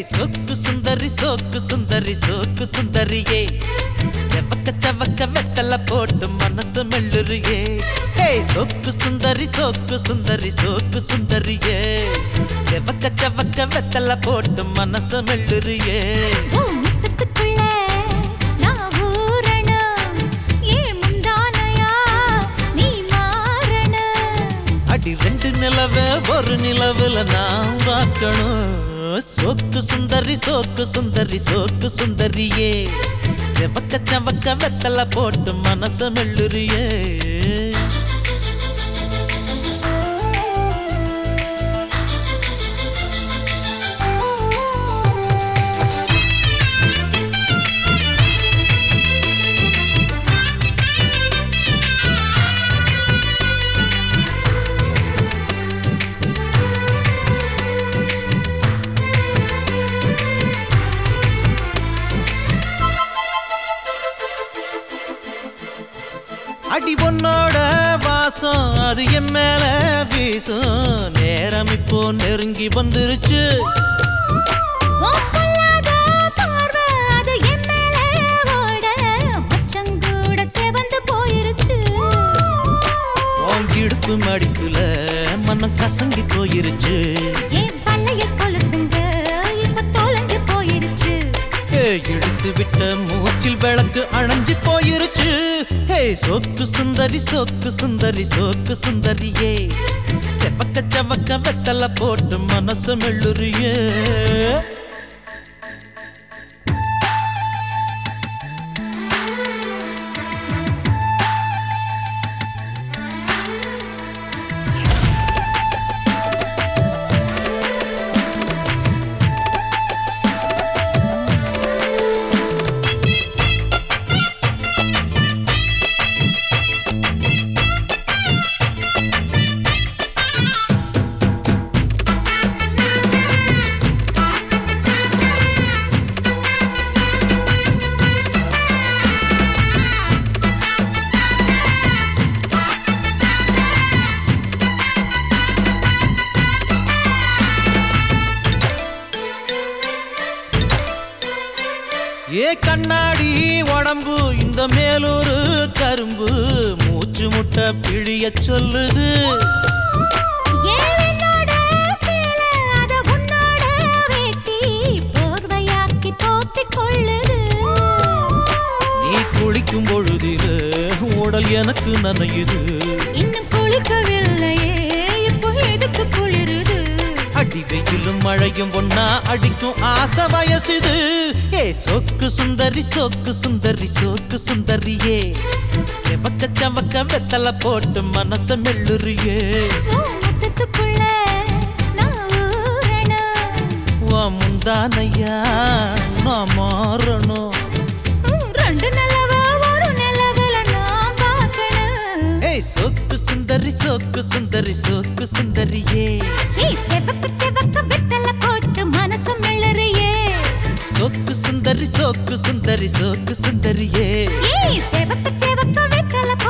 சோக்கு சுந்தரி சோக்கு சுந்தரி சோக்கு சுந்தரியே செவக்க செவக்க வெத்தல போட்டு மனசு மெல்லுறியே சோக்கு சுந்தரி சோக்கு சுந்தரி சோக்கு சுந்தரியே செவக்க செவக்க வெத்தல போட்டு மனசு மெல்லுறியே அடி ரெண்டு நிலவே ஒரு நிலவுல நான் பார்க்கணும் சோக்கு சுந்தரி சோக்கு சுந்தரி சோக்கு சுந்தரியே செவக்க செவக்க வெத்தல போட்டு மனச மெல்லுறியே அடி பொன்னோட வாசம் அது என் மேல வீசும் நேரம் இப்போ நெருங்கி வந்துருச்சு இடுப்பு மடிப்புல மனம் கசங்கி போயிருச்சு இழுத்து விட்ட மூச்சில் விளக்கு அணைஞ்சு போயிருச்சு சோக்கு சுந்தரி சோக்கு சுந்தரி சோக்கு சுந்தரியே செவக்க செவக்க வெத்தல போட்டு மனசு மெல்லுறியே கண்ணாடி உடம்பு இந்த மேலூரு கரும்பு மூச்சு முட்டை பிழிய சொல்லுது நீ குளிக்கும் பொழுதில உடல் எனக்கு நனையுது இன்னும் குளிக்கவில்லையே இப்போ எதுக்கு குளிருது அடி வெயிலும் மழையும் ஒன்னா அடிக்கும் ஆசை வயசுது சோக்கு சுந்தரி சோக்கு சுந்தரி சோக்கு சுந்தரியே செவக்க செவக்க வெத்தல போட்டு மனச மெல்லுறியே முந்தானையா நான் மாறணும் ரெண்டு நிலவ ஒரு நிலவுல நான் பார்க்கணும் சோக்கு சுந்தரி சோக்கு சுந்தரி சோக்கு சுந்தரியே செவக்க செவக்க வெத்தல போட்டு மனச மெல்லுறியே சோக்கு சுந்தரி சோக்கு சுந்தரி சோக்கு சுந்தரியே செவக்க செவக்க வெத்தல